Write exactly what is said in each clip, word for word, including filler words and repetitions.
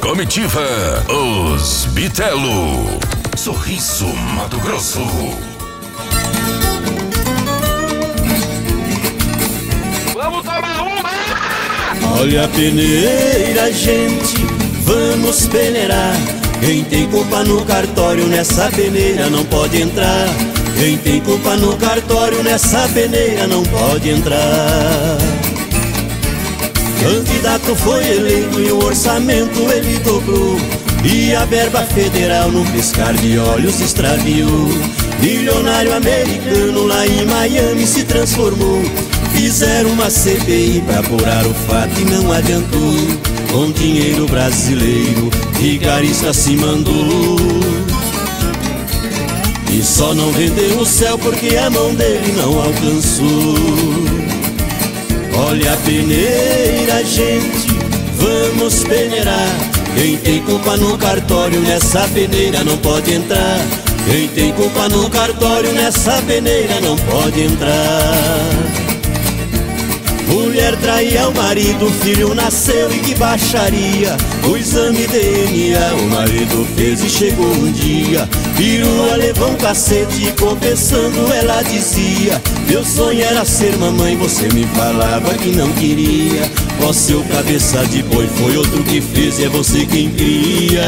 Comitiva Os Bitelo. Sorriso, Mato Grosso. Vamos tomar uma! Olha a peneira, gente, vamos peneirar. Quem tem culpa no cartório nessa peneira não pode entrar. Quem tem culpa no cartório nessa peneira não pode entrar. Candidato foi eleito e o orçamento ele dobrou, e a verba federal num piscar de olhos extraviou. Milionário americano lá em Miami se transformou. Fizeram uma C P I pra apurar o fato e não adiantou. Com dinheiro brasileiro, vigarista se mandou. E só não vendeu o céu porque a mão dele não alcançou. Olha a peneira, gente, vamos peneirar. Quem tem culpa no cartório nessa peneira não pode entrar. Quem tem culpa no cartório nessa peneira não pode entrar. Mulher traía o marido, o filho nasceu e que baixaria. O exame D N A o marido fez e chegou um dia. Pirua levou um cacete e confessando ela dizia: meu sonho era ser mamãe, você me falava que não queria. Ó seu cabeça de boi, foi outro que fez e é você quem cria.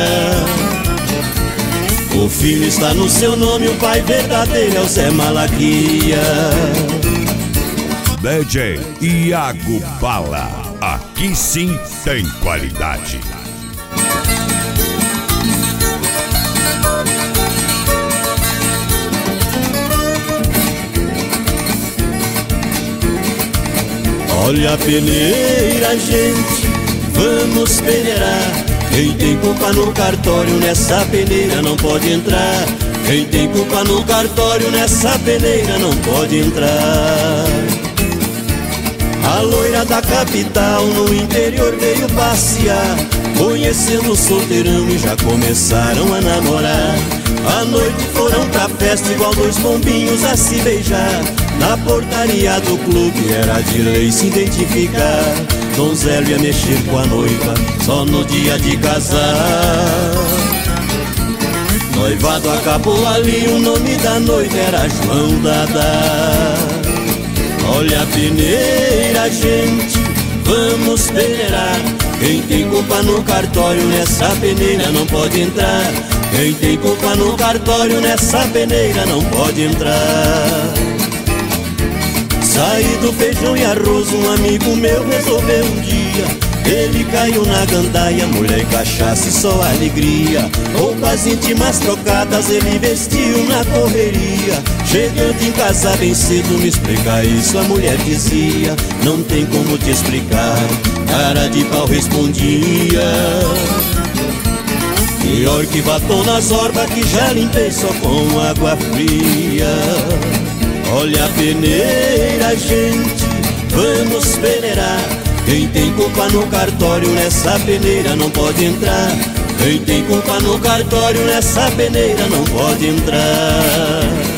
O filho está no seu nome, o pai verdadeiro é o Zé Malaquia. D J Iago Bala, aqui sim tem qualidade. Olha a peneira, gente, vamos peneirar. Quem tem culpa no cartório nessa peneira não pode entrar. Quem tem culpa no cartório nessa peneira não pode entrar. A loira da capital no interior veio passear, conhecendo o solteirão e já começaram a namorar. À noite foram pra festa igual dois pombinhos a se beijar. Na portaria do clube era de lei se identificar. Donzelo ia mexer com a noiva só no dia de casar. Noivado acabou ali, o nome da noiva era João Dadá. Olha a peneira, gente, vamos peneirar. Quem tem culpa no cartório nessa peneira não pode entrar. Quem tem culpa no cartório nessa peneira não pode entrar. Saí do feijão e arroz, um amigo meu resolveu um dia. Ele caiu na gandaia, mulher e cachaça e só alegria. Roupas íntimas trocadas ele vestiu na correria. Chegando em casa bem cedo, me explica isso, a mulher dizia: não tem como te explicar. Cara de pau respondia: pior que batom nas orbas que já limpei só com água fria. Olha a peneira, gente, vamos peneirar. Quem tem culpa no cartório nessa peneira não pode entrar. Quem tem culpa no cartório nessa peneira não pode entrar.